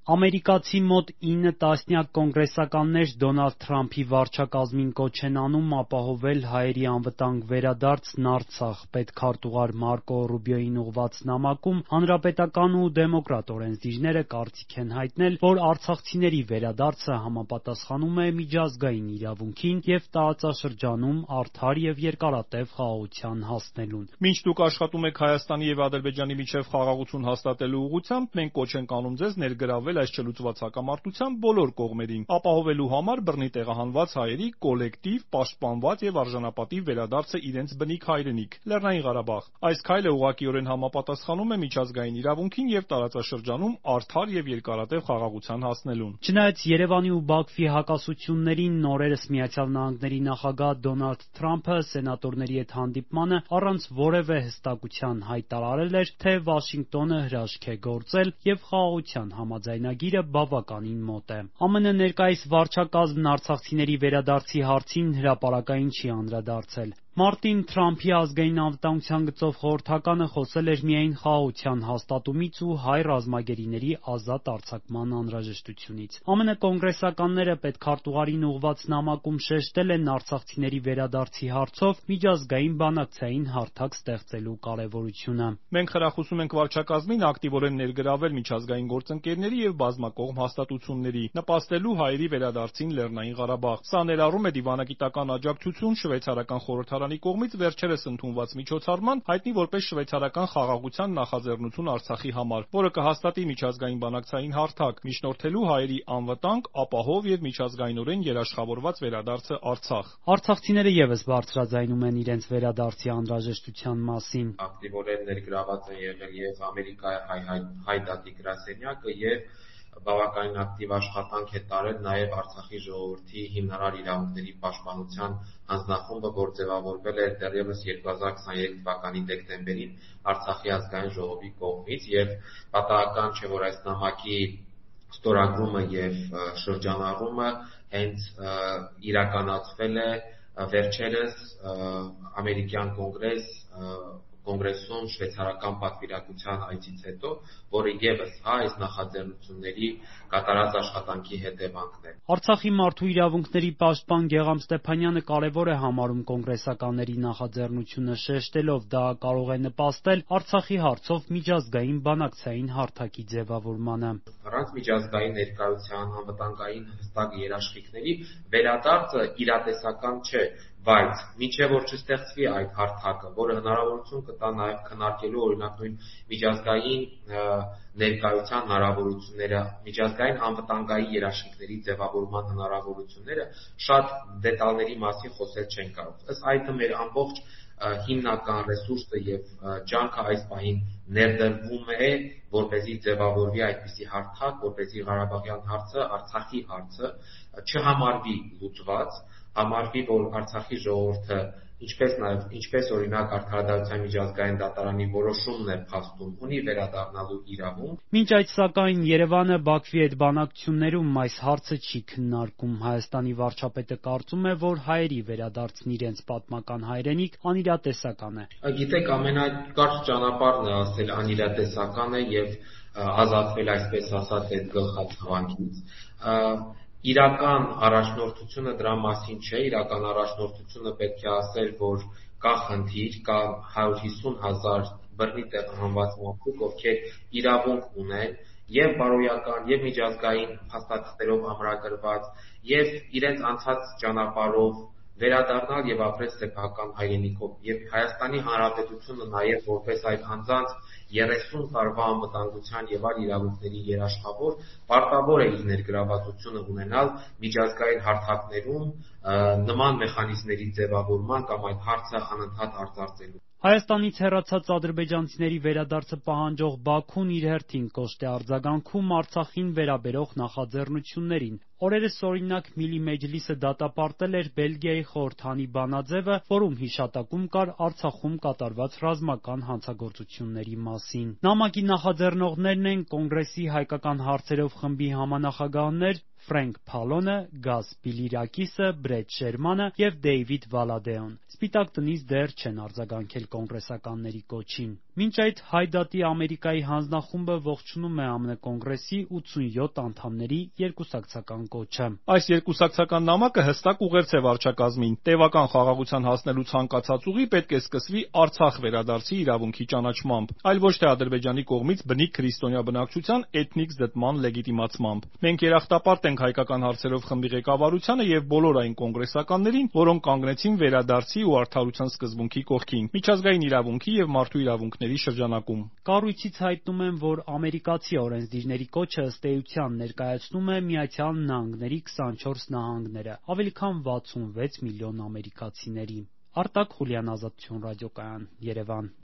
Ամերիկացի մոտ 9 տասնյակ կոնգրեսականներ Դոնալդ Թրամփի վարչակազմին կոչ են անում ապահովել հայերի անվտանգ վերադարձն Արցախ։ Պետքարտուղար Մարկո Ռուբիոյին ուղղված նամակում հանրապետական ու դեմոկրատ օրենսդիրները կարծիք են հայտնել, որ արցախցիների վերադարձը համապատասխանում է միջազգային իրավունքին և տարածաշրջանում արդար և երկարատև խաղաղության հասնելուն։ Մինչ դուք աշխատում եք Հայաստանի և Ադրբեջանի միջև խաղաղություն հաստատելու ուղղությամբ, մենք կոչ ենք անում ձեզ ներգրավել այս չլուծված հակամարտության բոլոր կողմերին, ապահովելու համար բռնի տեղահանված հայերի կոլեկտիվ, պաշտպանված և արժանապատիվ վերադարձը իրենց բնիկ հայրենիք՝ Լեռնային Ղարաբաղ։ Այս քայլը ուղղակիորեն համապատասխանում է միջազգային իրավունքին և տարածաշրջանում արդար և երկարատև խաղաղության հասնելուն։ Չնայած Երևանի ու Բաքվի հակասություններին, նորերս ԱՄՆ նախագահ Դոնալդ Թրամփը սենատորների հետ հանդիպմանը առանց որևէ հստակության հայտարարել էր, թե Վաշինգտոնը հրաշք է գործել և խաղաղության համաձայնագիրը բավականին մոտ է։ ԱՄՆ ներկայիս վարչակազմն արցախցիների վերադարձի հարցին հրապարակային չի անդրադարձել։ Մարտին Թրամփի ազգային անվտանգության գծով խորհրդականը խոսել էր միայն խաղաղության հաստատումից ու հայ ռազմագերիների ազատ արձակման անհրաժեշտությունից։ ԱՄՆ կոնգրեսականները պետքարտուղարին ուղղված նամակում շեշտել են արցախցիների վերադարձի հարցով միջազգային բանակցային հարթակ ստեղծելու կարևորությունը։ Մենք խրախուսում ենք վարչակազմին ակտիվորեն ներգրավել միջազգային գործընկերների և բազմակողմ հաստատությունների, նպաստելու հայերի վերադարձին Լեռնային Ղարաբաղ։ Սա ներառում է դիվանագիտական աջակցություն շվեյցարական խորհրդարանի կողմից վերջերս ընդունված միջոցառման, հայտնի որպես շվեյցարական խաղաղության նախաձեռնություն Արցախի համար, որը կհաստատի միջազգային բանակցային հարթակ՝ միջնորդելու հայերի անվտանգ, ապահով և միջազգայինորեն երաշխավորված վերադարձը Արցախ։ Արցախցիները ևս բարձրաձայնում են իրենց վերադարձի անհրաժեշտության մասին։ Ակտիվորեն ներգրաված են եղել և Ամերիկայի հայ դատի գրասենյակը և բավականին ակտիվ աշխատանք է տարել նաև Արցախի ժողովրդի հիմնարար իրավունքների պաշտպանության հանձնախումբը, որ ձևավորվել է դեռևս 2023 թվականի դեկտեմբերին Արցախի ազգային ժողովի կողմից, և պատահական չէ, որ այս նամակի ստորագրումը և շրջանառումը հենց իրականացվել է վերջերս ամերիկյան կոնգրեսում շվեյցարական պատվիրակության այցից հետո, որը ևս այս նախաձեռնությունների կատարած աշխատանքի հետևանքն է։ Արցախի մարդու իրավունքների պաշտպան Գեղամ Ստեփանյանը կարևոր է համարում կոնգրեսականների նախաձեռնությունը, շեշտելով՝ դա կարող է նպաստել Արցախի հարցով միջազգային բանակցային հարթակի ձևավորմանը։ Առանց միջազգային ներկայության, անվտանգային հստակ երաշխիքների վերադարձը իրատեսական չէ, բայց մինչև որ չստեղծվի այդ հարթակը, որը հնարավորություն կտա նաև քննարկելու օրինակ նույն միջազգային ներկայության հնարավորությունները, միջազգային անվտանգային երաշխիքների ձևավորման հնարավորությունները, շատ դետալների մասին խոսել չեն կարող։ Ըստ այդմ մեր ամբողջ հիմնական ռեսուրսը եւ ջանքը այս պահին ներդրվում է, որպեսզի ձևավորվի այդպիսի հարթակ, որպեսզի Ղարաբաղյան հարցը, Արցախի հարցը չհամարվի լուծված, համարվի, որ Արցախի ժողովուրդը ինչպես օրինակ Արդարադատության միջազգային դատարանի որոշումն է փաստում, ունի վերադառնալու իրավունք։ Մինչ այդ, սակայն, Երևանը Բաքվի հետ բանակցություններում այս հարցը չի քննարկում։ Հայաստանի վարչապետը կարծում է, որ հայերի վերադարձն իրենց պատմական հայրենիք անիրատեսական է։ Գիտեք, ամենակարճ ճանապարհն է ասել անիրատեսական է եւ ազատվել, այսպես ասած, այդ գլխացավանքից։ Իրական առաջնորդությունը դրա մասին չէ, իրական առաջնորդությունը պետք է ասել, որ կա խնդիր, կա 150,000 բռնի տեղահանված մարդիկ, ովքեր իրավունք ունեն և բարոյական, և միջազգային փաստաթղթերով ամրագրված, և իրենց անցած ճանապարհով վերադառնալ եւ ապրել սեփական հայրենիքով, եւ Հայաստանի Հանրապետությունը նաեւ որպես այդ անձանց 30 տարվա անվտանգության եւ այլ իրավունքների երաշխավոր պարտավոր է իր ներգրավվածությունը ունենալ միջազգային հարթակներում նման մեխանիզմների ձևավորման կամ այդ հարցը անընդհատ արծարծելու։ Հայաստանից հեռացած ադրբեջանցիների վերադարձը պահանջող Բաքուն իր հերթին կոշտ է արձագանքում Արցախին վերաբերող նախաձեռնություններին։ Օրերս, օրինակ, Միլի Մեջլիսը դատապարտել էր Բելգիայի խորհրդանի բանաձևը, որում հիշատակում կար Արցախում կատարված ռազմական հանցագործությունների մասին։ Նամակի նախաձեռնողներն են Կոնգրեսի հայկական հարցերով խմբի համանախագահներ Ֆրենկ Փալոնը, Գաս Բիլիրակիսը, Բրեդ Շերմանը և Դեյվիդ Վալադեոն։ Սպիտակ տնից դեռ չեն արձագանքել կոնգրեսականների կոչին։ Մինչ այդ Հայդատի Ամերիկայի հանձնախումբը ողջունում է ԱՄՆ Կոնգրեսի 87 անդամների երկուսակցական կոչը։ Այս երկուսակցական նամակը հստակ ուղերձ է վարչակազմին. տևական խաղաղության հասնելու ցանկացած ուղի պետք է սկսվի Արցախ վերադարձի իրավունքի ճանաչմամբ, այլ ոչ թե Ադրբեջանի կողմից բնիկ քրիստոնյա բնակչության էթնիկ զտման լեգիտիմացմամբ։ Մենք երախտապարտ ենք հայկական հարցերով խմբի ղեկավարությանը եւ բոլոր այն կոնգրեսականներին, որոնք կանգնեցին վերադարձի ու արդարության սկզբունքի կողքին, միջազգային իրավունքի եւ մարդու իրավունքների շրջանակում։ Կառույցից հայտնում են, որ ամերիկացի օրենսդիրների կոչը ըստ էության ներկայացնում է Միացյալ Նահանգների 24 նահանգները, ավելի քան 66 միլիոն ամերիկացիների։ Արտակ Խուլյան, Ազատություն ռադիոկայան, Երևան։